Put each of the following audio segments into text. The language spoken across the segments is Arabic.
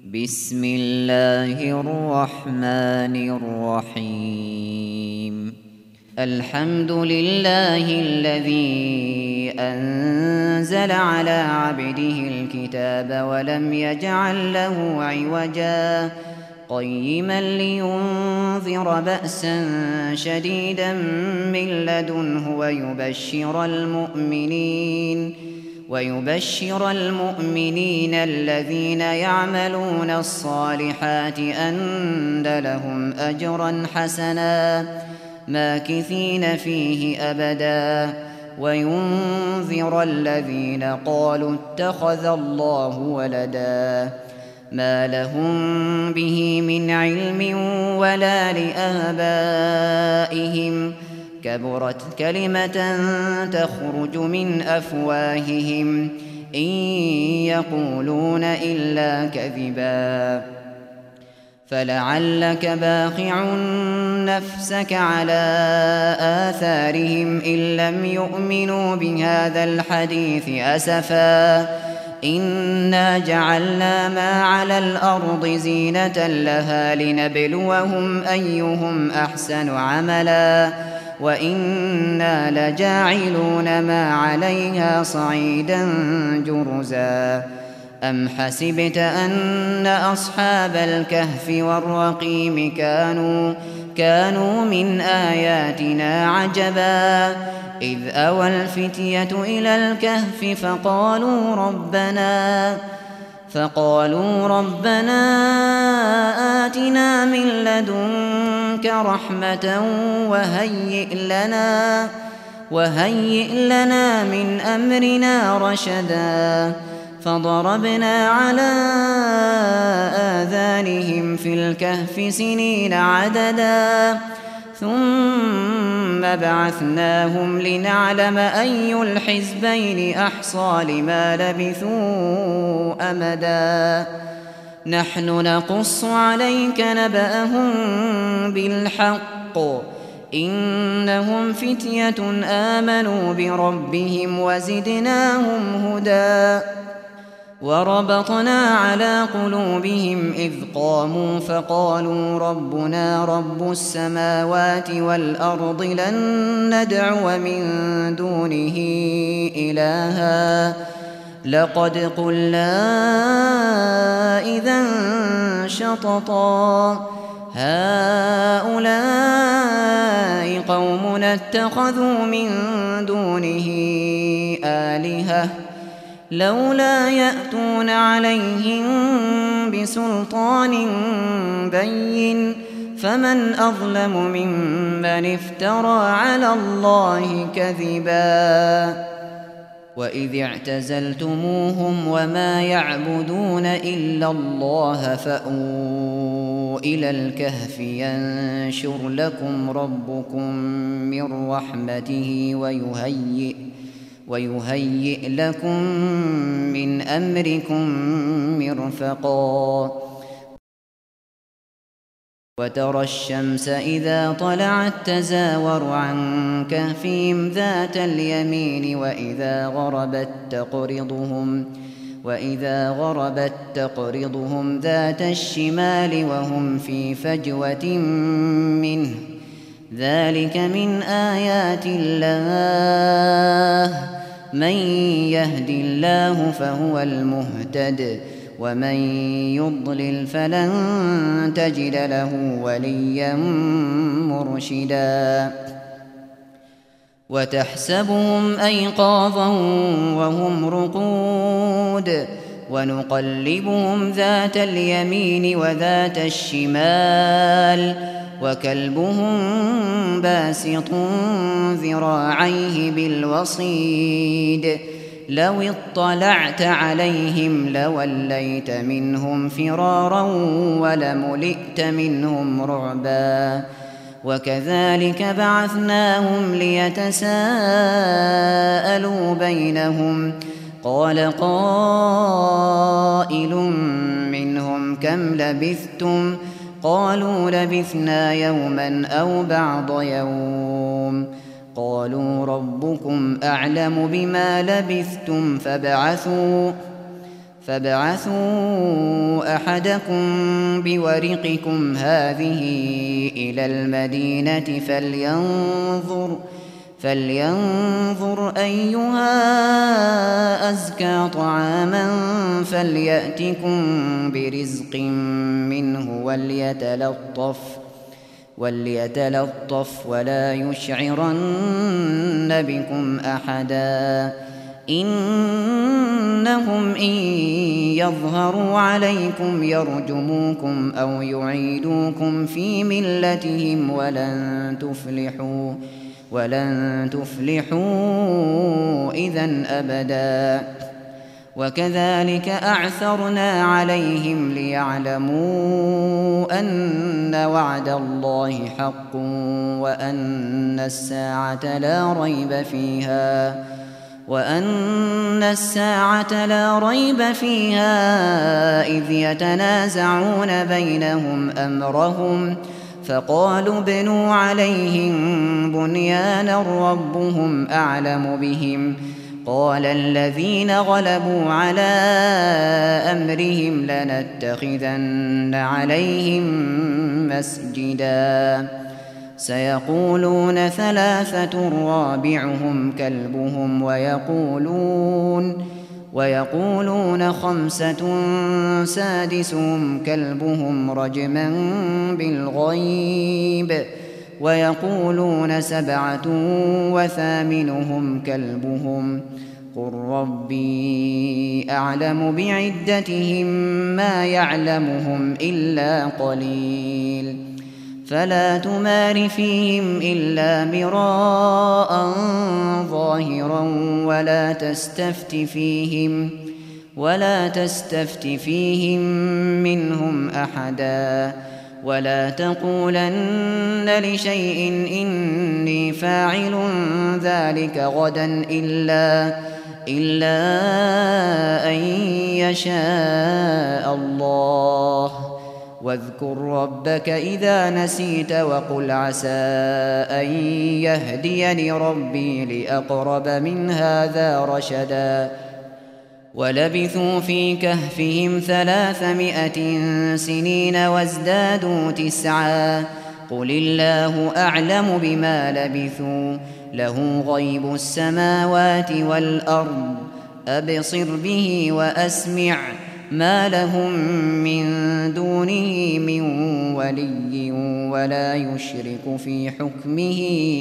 بسم الله الرحمن الرحيم. الحمد لله الذي أنزل على عبده الكتاب ولم يجعل له عوجا قيما لينذر بأسا شديدا من لدنه ويبشر المؤمنين الذين يعملون الصالحات أن لهم أجرا حسنا ماكثين فيه أبدا وينذر الذين قالوا اتخذ الله ولدا ما لهم به من علم ولا لآبائهم كبرت كلمة تخرج من أفواههم إن يقولون إلا كذبا فلعلك باخع نفسك على آثارهم إن لم يؤمنوا بهذا الحديث أسفا إنا جعلنا ما على الأرض زينة لها لنبلوهم أيهم أحسن عملا وإنا لجاعلون ما عليها صعيدا جرزا أم حسبت أن أصحاب الكهف والرقيم كانوا من آياتنا عجبا إذ أوى الفتية إلى الكهف فقالوا ربنا آتنا من لدنك رحمة وهيئ لنا من أمرنا رشدا فضربنا على آذانهم في الكهف سنين عددا ثم بعثناهم لنعلم أي الحزبين أحصى لما لبثوا أمدا نحن نقص عليك نبأهم بالحق إنهم فتية آمنوا بربهم وزدناهم هدى وربطنا على قلوبهم إذ قاموا فقالوا ربنا رب السماوات والأرض لن ندعو من دونه إلها لقد قلنا إذا شططا هؤلاء قومنا اتخذوا من دونه آلهة لولا يأتون عليهم بسلطان بين فمن أظلم ممن افترى على الله كذبا وإذ اعتزلتموهم وما يعبدون إلا الله فأووا إلى الكهف ينشر لكم ربكم من رحمته ويهيئ لكم من أمركم مرفقا وترى الشمس إذا طلعت تزاور عن كهفهم ذات اليمين وإذا غربت تقرضهم ذات الشمال وهم في فجوة منه ذلك من آيات الله من يهد الله فهو المهتد ومن يضلل فلن تجد له وليا مرشدا وتحسبهم أيقاظا وهم رقود ونقلبهم ذات اليمين وذات الشمال وكلبهم باسط ذراعيه بالوصيد لو اطلعت عليهم لوليت منهم فرارا ولملئت منهم رعبا وكذلك بعثناهم ليتساءلوا بينهم قال قائل منهم كم لبثتم قالوا لبثنا يوما أو بعض يوم قالوا ربكم أعلم بما لبثتم فابعثوا أحدكم بورقكم هذه إلى المدينة فلينظر أيها أزكى طعاما فليأتكم برزق منه وليتلطف ولا يشعرن بكم أحدا إنهم إن يظهروا عليكم يرجموكم أو يعيدوكم في ملتهم ولن تفلحوا إذن أبدا وكذلك أعثرنا عليهم ليعلموا أن وعد الله حق وأن الساعة لا ريب فيها إذ يتنازعون بينهم أمرهم فقالوا ابنوا عليهم بنيانا ربهم أعلم بهم قال الذين غلبوا على أمرهم لنتخذن عليهم مسجدا سيقولون 3 رابعهم كلبهم ويقولون 5 سادسهم كلبهم رجما بالغيب ويقولون 7 وثامنهم كلبهم قل ربي أعلم بعدتهم ما يعلمهم إلا قليل فلا تمار فيهم إلا مراء ظاهرا ولا تستفت فيهم منهم أحدا ولا تقولن لشيء إني فاعل ذلك غدا إلا أن يشاء الله واذكر ربك إذا نسيت وقل عسى أن يهديني ربي لأقرب من هذا رشدا ولبثوا في كهفهم 300 سنين وازدادوا 9 قل الله أعلم بما لبثوا له غيب السماوات والأرض أبصر به وأسمع ما لهم من دونه من ولي ولا يشرك في حكمه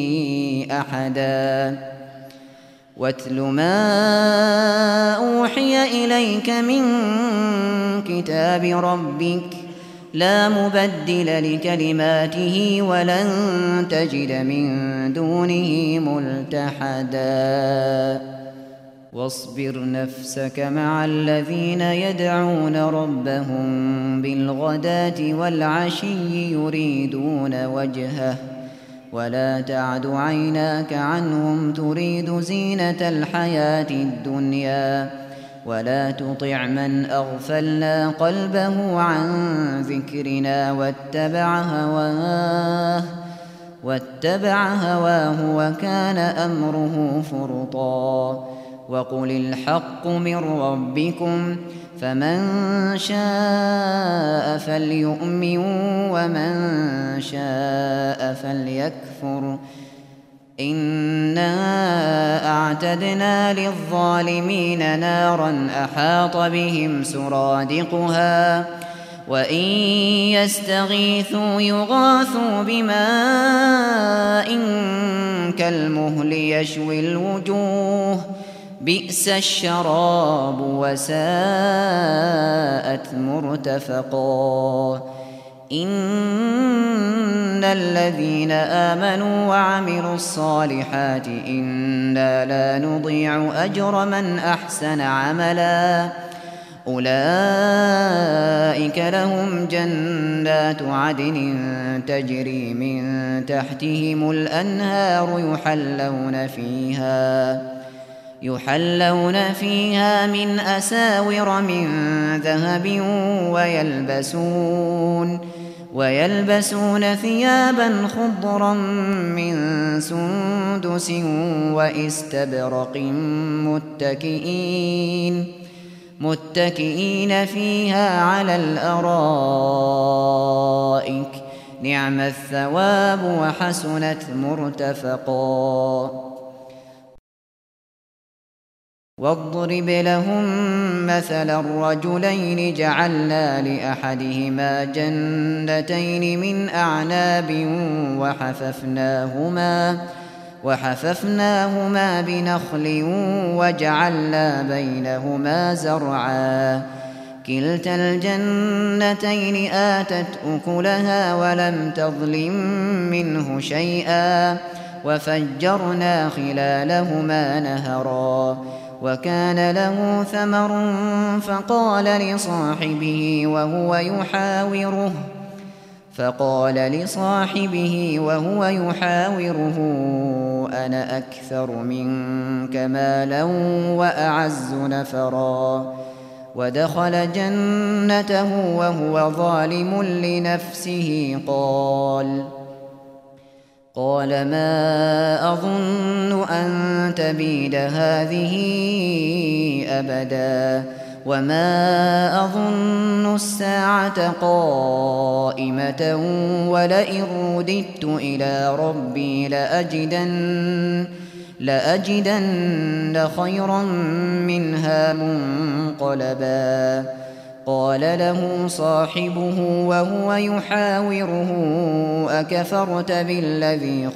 أحدا واتل ما أوحي إليك من كتاب ربك لا مبدل لكلماته ولن تجد من دونه ملتحدا واصبر نفسك مع الذين يدعون ربهم بالغداة والعشي يريدون وجهه ولا تعد عيناك عنهم تريد زينة الحياة الدنيا ولا تطع من أغفلنا قلبه عن ذكرنا واتبع هواه وكان أمره فرطا وقل الحق من ربكم فمن شاء فليؤمن ومن شاء فليكفر إنا أعتدنا للظالمين نارا أحاط بهم سرادقها وإن يستغيثوا يغاثوا بماء كالمهل يشوي الوجوه بئس الشراب وساءت مرتفقا إن الذين آمنوا وعملوا الصالحات إنا لا نضيع أجر من أحسن عملا أولئك لهم جنات عدن تجري من تحتهم الأنهار يحلون فيها من أساور من ذهب ويلبسون ثيابا خضرا من متكئين فيها على الأرائك نعم الثواب وحسنت مرتفقا واضرب لهم مثلا الرجلين جعلنا لأحدهما جنتين من أعناب وحففناهما بنخل وجعلنا بينهما زرعا كلتا الجنتين آتت أكلها ولم تظلم منه شيئا وفجرنا خلالهما نهرا وكان له ثمر فقال لصاحبه وهو يحاوره أنا أكثر منك مالا وأعز نفرا ودخل جنته وهو ظالم لنفسه قال ما أظن أن تبيد هذه أبدا وما أظن الساعة قائمة ولئن رددت إلى ربي لأجدن خيرا منها منقلبا قال له صاحبه وهو يحاوره أكفرت بالذي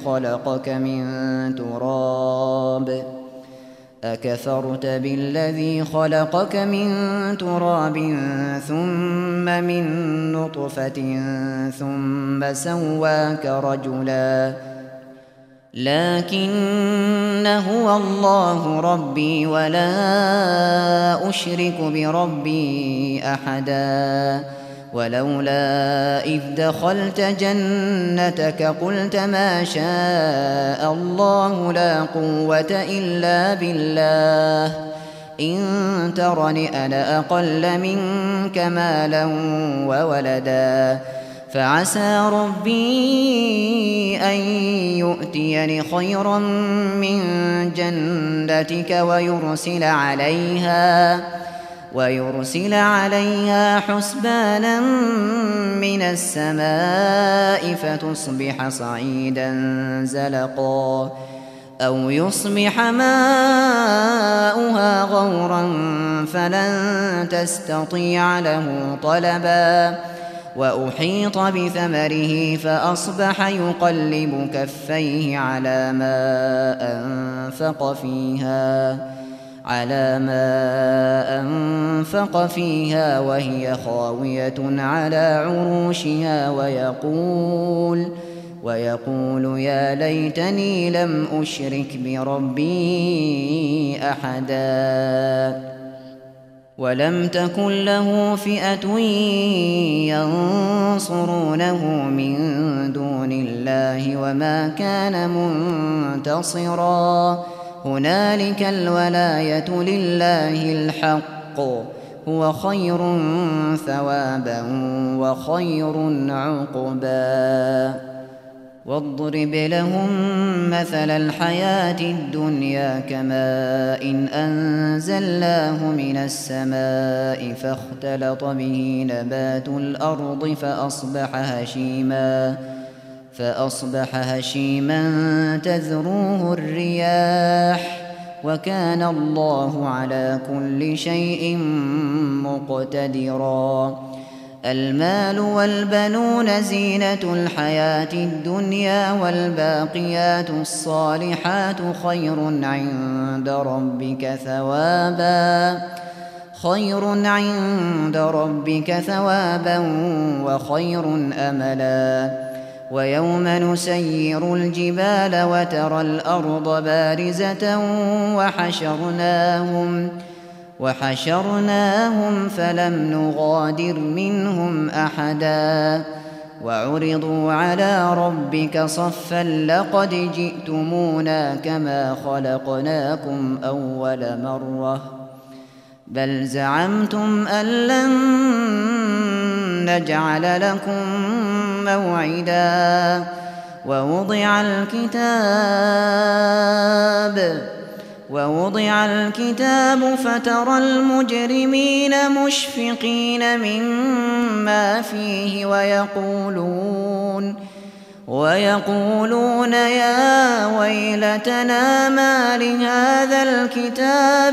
خلقك من تراب ثم من نطفة ثم سواك رجلا لكن هو الله ربي ولا أشرك بربي أحدا ولولا إذ دخلت جنتك قلت ما شاء الله لا قوة إلا بالله إن ترني أنا أقل منك مالا وولدا فعسى ربي أن يؤتيني خيرا من جنتك ويرسل عليها حسبانا من السماء فتصبح صعيدا زلقا أو يصبح ماؤها غورا فلن تستطيع له طلبا وأحيط بثمره فأصبح يقلب كفيه على ما أنفق فيها وهي خاوية على عروشها ويقول يا ليتني لم أشرك بربي أحدا ولم تكن له فئة ينصرونه من دون الله وما كان منتصرا هنالك الولاية لله الحق هو خير ثوابا وخير عقبا واضرب لهم مثل الحياة الدنيا كماء أنزلناه من السماء فاختلط به نبات الأرض فأصبح هشيما تذروه الرياح وكان الله على كل شيء مقتدرا المال والبنون زينة الحياة الدنيا والباقيات الصالحات خير عند ربك ثوابا وخير أملا ويوم نسير الجبال وترى الأرض بارزة وحشرناهم فلم نغادر منهم أحدا وعرضوا على ربك صفا لقد جئتمونا كما خلقناكم أول مرة بل زعمتم أن لن نجعل لكم موعدا ووضع ووضع الكتاب فترى المجرمين مشفقين مما فيه ويقولون يا ويلتنا ما لهذا الكتاب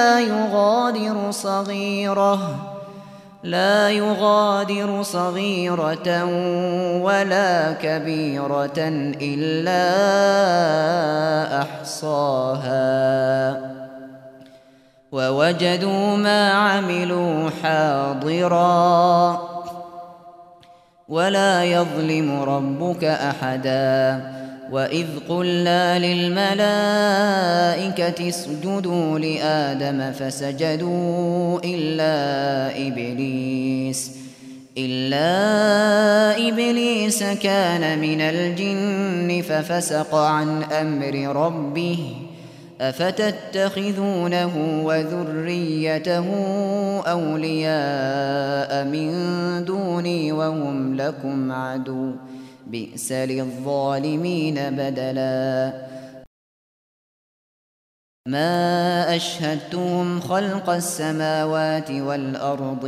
لا يغادر صغيرة ولا كبيرة إلا أحصاها ووجدوا ما عملوا حاضرا ولا يظلم ربك أحدا وإذ قلنا للملائكة اسجدوا لآدم فسجدوا إلا إبليس كان من الجن ففسق عن أمر ربه أفتتخذونه وذريته أولياء من دوني وهم لكم عدو بئس للظالمين بدلا ما أشهدتهم خلق السماوات والأرض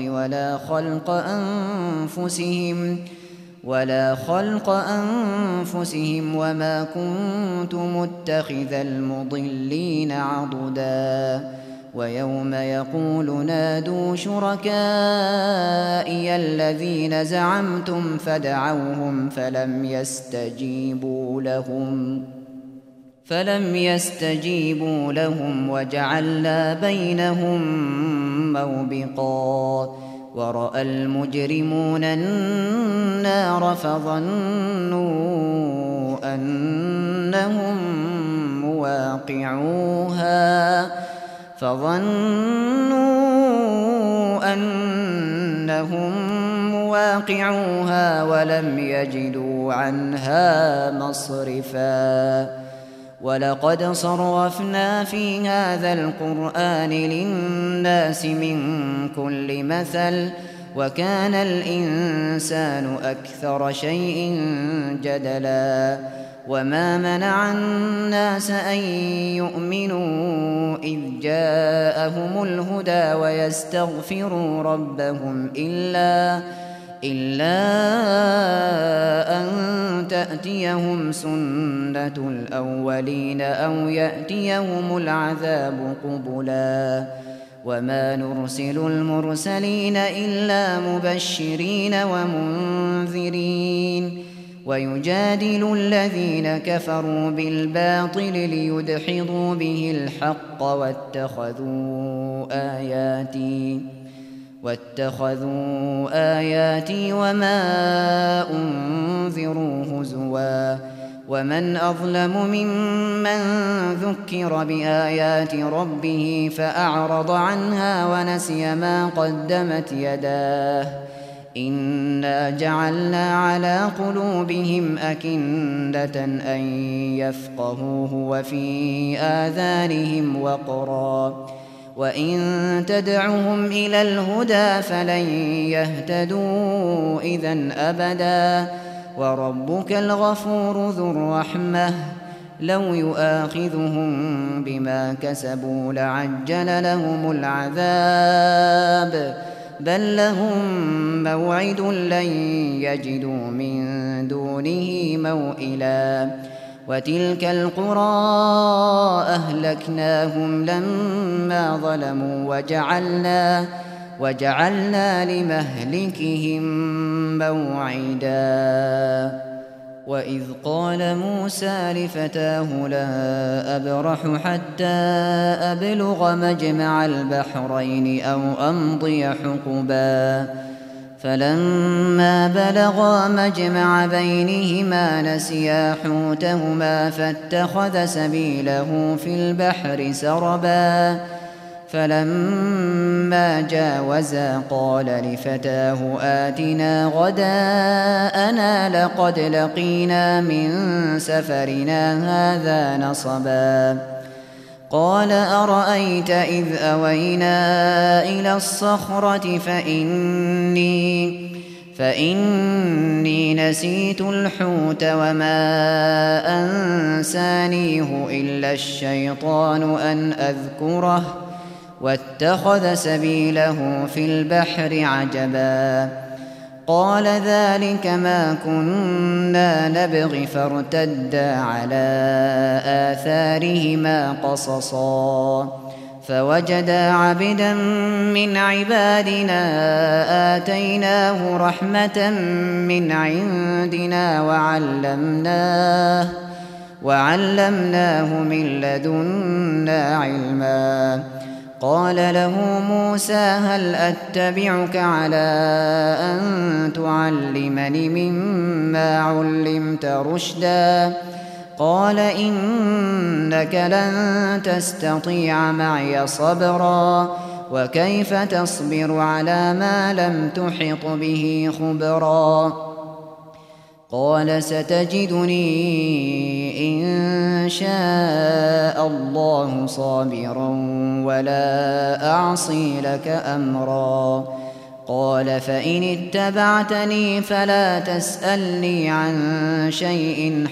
ولا خلق أنفسهم وما كنت متخذ المضلين عضدا ويوم يقول نادوا شركائي الذين زعمتم فدعوهم فلم يستجيبوا لهم وجعلنا بينهم موبقا ورأى المجرمون النار فظنوا أنهم مواقعوها ولم يجدوا عنها مصرفا ولقد صرفنا في هذا القرآن للناس من كل مثل وكان الإنسان أكثر شيء جدلا وما منع الناس أن يؤمنوا إذ جاءهم الهدى ويستغفروا ربهم إلا أن تأتيهم سنة الأولين أو يأتيهم العذاب قبلا وما نرسل المرسلين إلا مبشرين ومنذرين ويجادل الذين كفروا بالباطل ليدحضوا به الحق واتخذوا آياتي وما أنذروا هزوا ومن أظلم ممن ذكر بآيات ربه فأعرض عنها ونسي ما قدمت يداه إنا جعلنا على قلوبهم أكنة أن يفقهوه وفي آذانهم وقرا وإن تدعهم إلى الهدى فلن يهتدوا إذن أبدا وربك الغفور ذو الرحمة لو يؤاخذهم بما كسبوا لعجل لهم العذاب بل لهم موعد لن يجدوا من دونه موئلا وتلك القرى أهلكناهم لما ظلموا وجعلنا لمهلكهم موعدا وإذ قال موسى لفتاه لا أبرح حتى أبلغ مجمع البحرين أو أمضي حقبا فلما بلغا مجمع بينهما نسيا حوتهما فاتخذ سبيله في البحر سربا فلما جاوزا قال لفتاه آتنا غداءنا لقد لقينا من سفرنا هذا نصبا قال أرأيت إذ أوينا إلى الصخرة فإني نسيت الحوت وما أنسانيه إلا الشيطان أن أذكره واتخذ سبيله في البحر عجبا قال ذلك ما كنا نبغي فارتدا على آثارهما قصصا فوجدا عبدا من عبادنا آتيناه رحمة من عندنا وعلمناه من لدنا علما قال له موسى هل أتبعك على أن تعلمني مما علمت رشدا قال إنك لن تستطيع معي صبرا وكيف تصبر على ما لم تحط به خبرا قال ستجدني إن شاء الله صابرا ولا أعصي لك أمرا قال فإن اتبعتني فلا تسألني عن شيء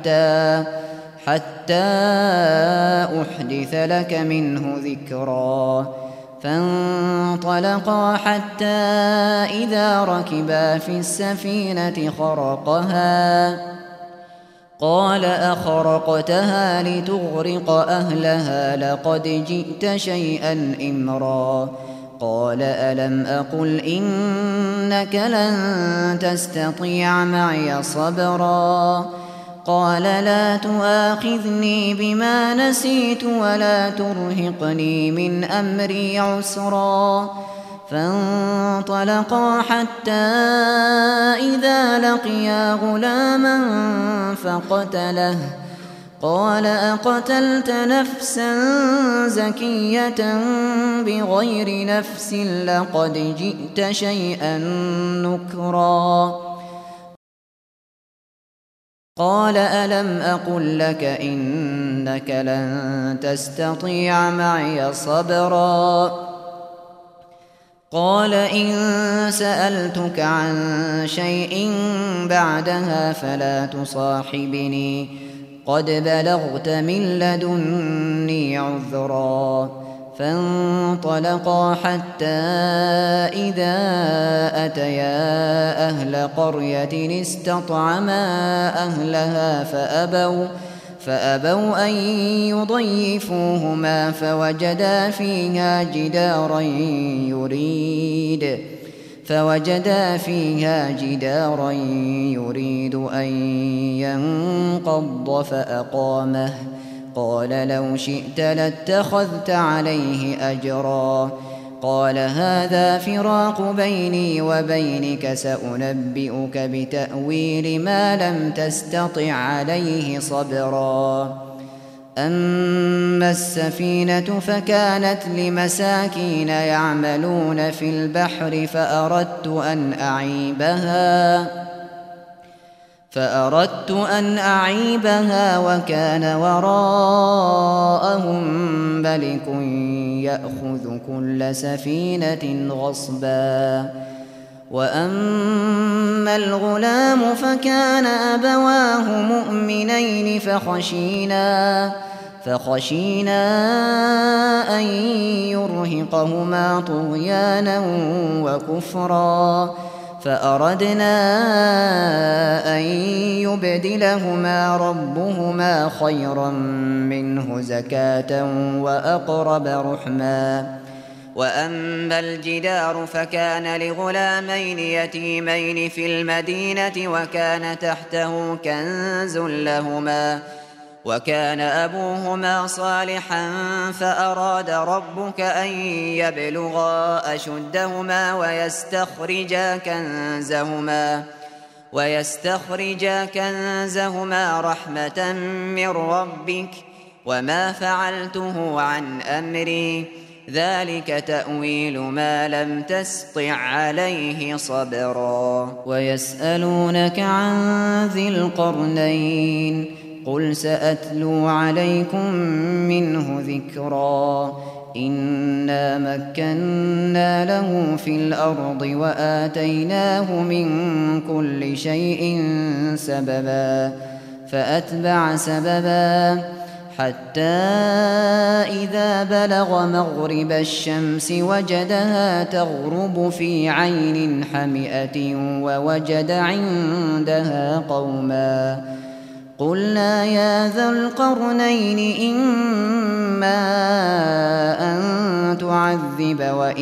حتى أحدث لك منه ذكرا فانطلقا حتى إذا ركبا في السفينة خرقها قال أخرقتها لتغرق أهلها لقد جئت شيئا إمرا قال ألم أقل إنك لن تستطيع معي صبرا قال لا تؤاخذني بما نسيت ولا ترهقني من أمري عسرا فانطلقا حتى إذا لقيا غلاما فقتله قال أقتلت نفسا زكية بغير نفس لقد جئت شيئا نكرا قال ألم أقل لك إنك لن تستطيع معي صبرا قال إن سألتك عن شيء بعدها فلا تصاحبني قد بلغت من لدني عذرا فانطلقا حتى إذا أتيا أهل قرية استطعما أهلها فأبوا أن يضيفوهما فوجدا فيها جدارا يريد أن ينقض فأقامه قال لو شئت لاتخذت عليه أجرا قال هذا فراق بيني وبينك سأنبئك بتأويل ما لم تستطع عليه صبرا أما السفينة فكانت لمساكين يعملون في البحر فأردت أن أعيبها وكان وراءهم ملك يأخذ كل سفينة غصبا وأما الغلام فكان أبواه مؤمنين فخشينا أن يرهقهما طغيانا وكفرا فأردنا أن يبدلهما ربهما خيرا منه زكاة وأقرب رحما وأما الجدار فكان لغلامين يتيمين في المدينة وكان تحته كنز لهما وكان أبوهما صالحا فأراد ربك أن يبلغا أشدهما ويستخرجا كنزهما رحمة من ربك وما فعلته عن أمري ذلك تأويل ما لم تسطع عليه صبرا ويسألونك عن ذي القرنين قل سأتلو عليكم منه ذكرا إنا مكنا له في الأرض وآتيناه من كل شيء سببا فأتبع سببا حتى إذا بلغ مغرب الشمس وجدها تغرب في عين حمئة ووجد عندها قوما قلنا يا ذا القرنين إما أن تعذب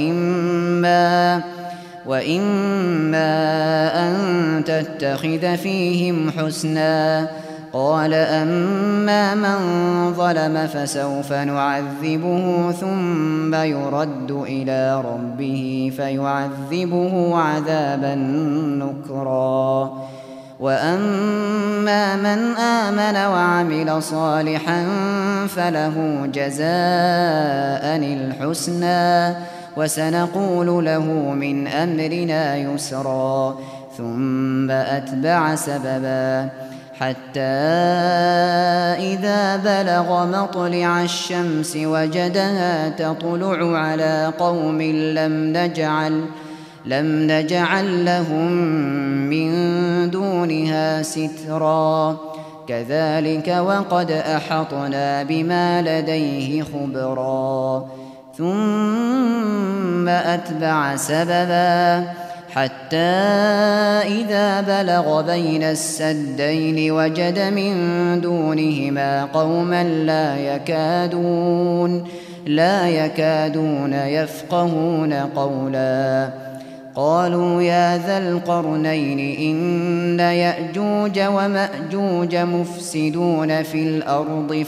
وإما أن تتخذ فيهم حسنا قال أما من ظلم فسوف نعذبه ثم يرد إلى ربه فيعذبه عذابا نكرا وأما من آمن وعمل صالحا فله جزاء الحسنى وسنقول له من أمرنا يسرا ثم أتبع سببا حتى إذا بلغ مطلع الشمس وجدها تطلع على قوم لم نجعل لهم من دونها سترا كذلك وقد أحطنا بما لديه خبرا ثم أتبع سببا حتى إذا بلغ بين السدين وجد من دونهما قوما لا يكادون يفقهون قولا قالوا يا ذا القرنين إن يأجوج ومأجوج مفسدون في الأرض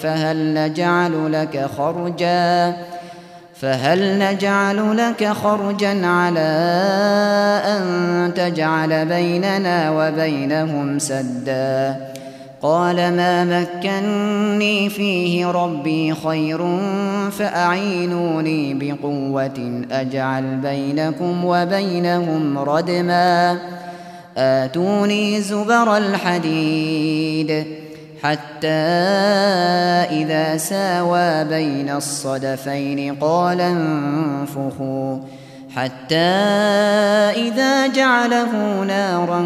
فهل نجعل لك خرجا على أن تجعل بيننا وبينهم سدا قال ما مكني فيه ربي خير فأعينوني بقوة أجعل بينكم وبينهم ردما آتوني زبر الحديد حتى إذا ساوى بين الصدفين قال انفخوا حتى إذا جعله نارا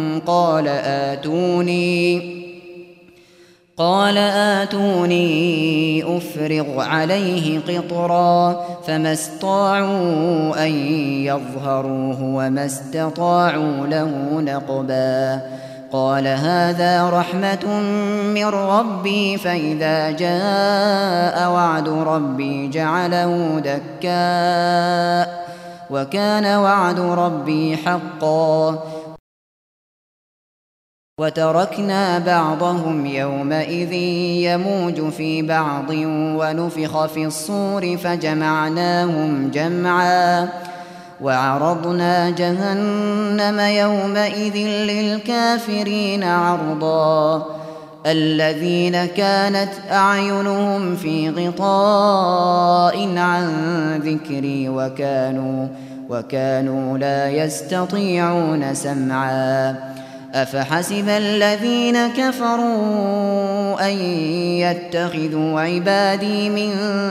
قال آتوني أفرغ عليه قطرا فما استطاعوا أن يظهروه وما استطاعوا له نقبا قال هذا رحمة من ربي فإذا جاء وعد ربي جعله دكاء وكان وعد ربي حقا وتركنا بعضهم يومئذ يموج في بعض ونفخ في الصور فجمعناهم جمعا وعرضنا جهنم يومئذ للكافرين عرضا الذين كانت أعينهم في غطاء عن ذكري وكانوا لا يستطيعون سمعا أفحسب الذين كفروا أن يتخذوا عبادي من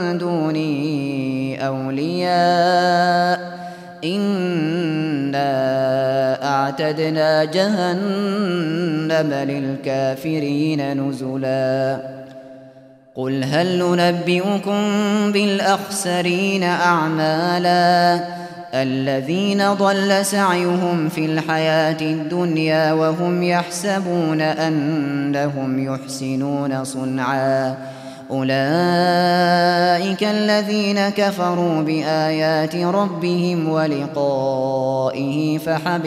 دوني أولياء إنا أعتدنا جهنم للكافرين نزلا قل هل ننبئكم بالأخسرين أعمالا الذين ضل سعيهم في الحياة الدنيا وهم يحسبون أنهم يحسنون صنعا أولئك الذين كفروا بآيات ربهم ولقائه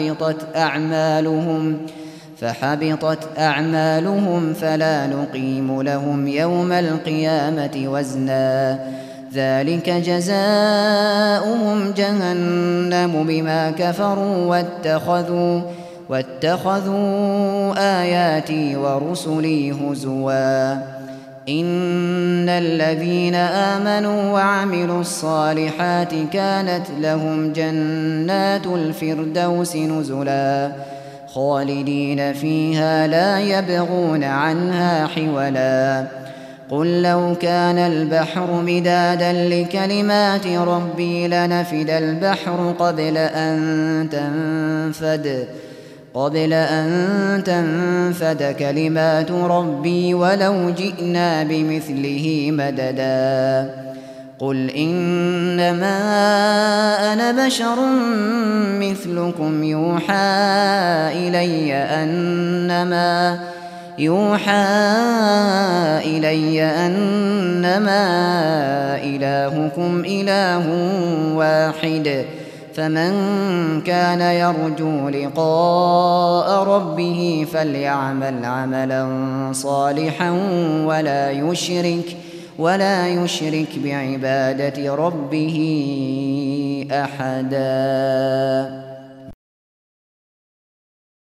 فحبطت أعمالهم فلا نقيم لهم يوم القيامة وزنا ذلك جزاؤهم جهنم بما كفروا واتخذوا آياتي ورسلي هزوا إن الذين آمنوا وعملوا الصالحات كانت لهم جنات الفردوس نزلا خالدين فيها لا يبغون عنها حولا قل لو كان البحر مدادا لكلمات ربي لنفد البحر قبل أن تنفد كلمات ربي ولو جئنا بمثله مددا قل إنما أنا بشر مثلكم يوحى إلي أنما إلهكم إله واحد فمن كان يرجو لقاء ربه فليعمل عملا صالحا ولا يشرك بعبادة ربه أحدا.